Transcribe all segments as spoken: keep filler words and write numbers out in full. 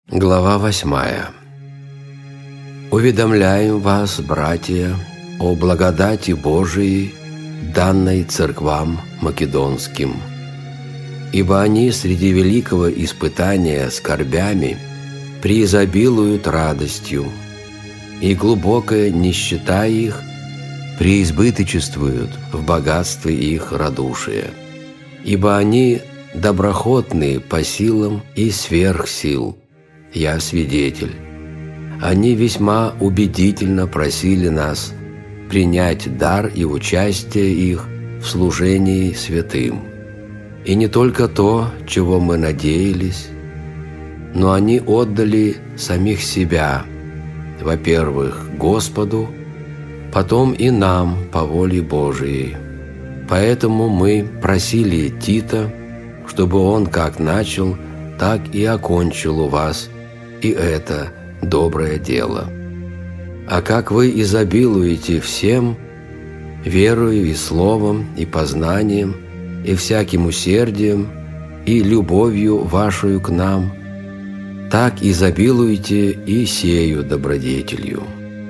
Глава восьмая. Уведомляем вас, братья, о благодати Божией, данной церквам македонским. Ибо они среди великого испытания скорбями преизобилуют радостью, и глубокая нищета их преизбыточествуют в богатстве их радушия. Ибо они доброхотны по силам и сверх сил. Я свидетель. Они весьма убедительно просили нас принять дар и участие их в служении святым. И не только то, чего мы надеялись, но они отдали самих себя, во-первых, Господу, потом и нам по воле Божией. Поэтому мы просили Тита, чтобы он как начал, так и окончил у вас и это доброе дело. А как вы изобилуете всем, верою и словом, и познанием, и всяким усердием, и любовью вашу к нам, так изобилуете и сею добродетелью.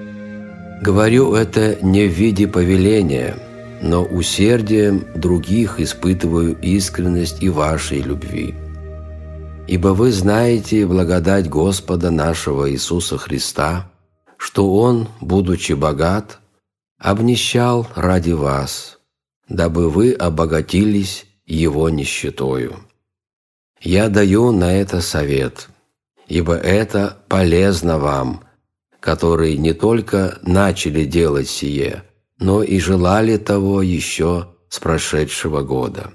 Говорю это не в виде повеления, но усердием других испытываю искренность и вашей любви. Ибо вы знаете благодать Господа нашего Иисуса Христа, что Он, будучи богат, обнищал ради вас, дабы вы обогатились Его нищетою. Я даю на это совет, ибо это полезно вам, которые не только начали делать сие, но и желали того еще с прошедшего года.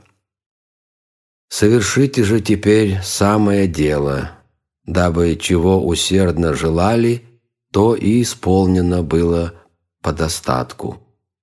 Совершите же теперь самое дело, дабы чего усердно желали, то и исполнено было по достатку.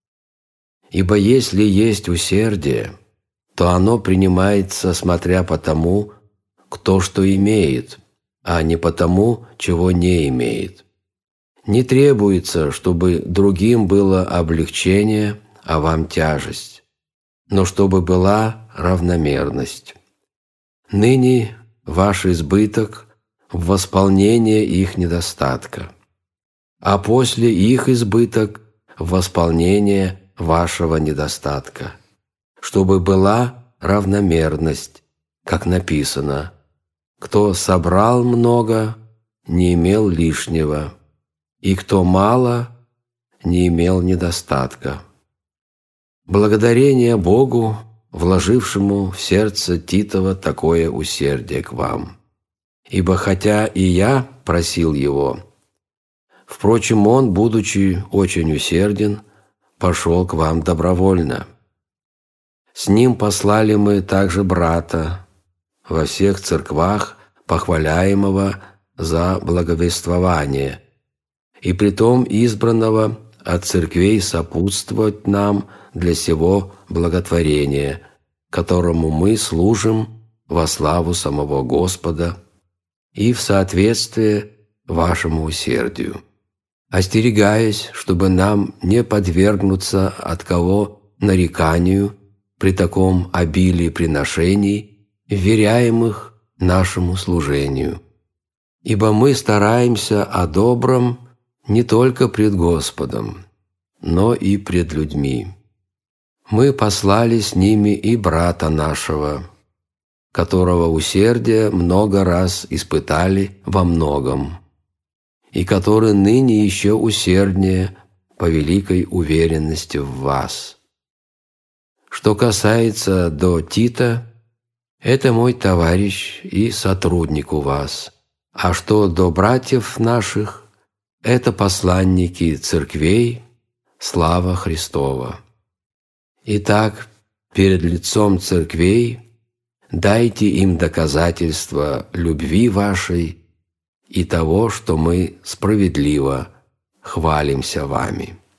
Ибо если есть усердие, то оно принимается смотря по тому, кто что имеет, а не по тому, чего не имеет. Не требуется, чтобы другим было облегчение, а вам тяжесть, но чтобы была равномерность. Ныне ваш избыток в восполнение их недостатка, а после их избыток в восполнение вашего недостатка, чтобы была равномерность, как написано: «Кто собрал много, не имел лишнего, и кто мало, не имел недостатка». Благодарение Богу, вложившему в сердце Титова такое усердие к вам. Ибо хотя и я просил его, впрочем, он, будучи очень усерден, пошел к вам добровольно. С ним послали мы также брата во всех церквах, похваляемого за благовествование, и притом избранного от церквей сопутствовать нам для сего благотворения, которому мы служим во славу самого Господа и в соответствии вашему усердию, остерегаясь, чтобы нам не подвергнуться от кого нареканию при таком обилии приношений, вверяемых нашему служению. Ибо мы стараемся о добром не только пред Господом, но и пред людьми. Мы послали с ними и брата нашего, которого усердие много раз испытали во многом, и который ныне еще усерднее по великой уверенности в вас. Что касается до Тита, это мой товарищ и сотрудник у вас, а что до братьев наших, это посланники церквей, слава Христова. Итак, перед лицом церквей дайте им доказательства любви вашей и того, что мы справедливо хвалимся вами.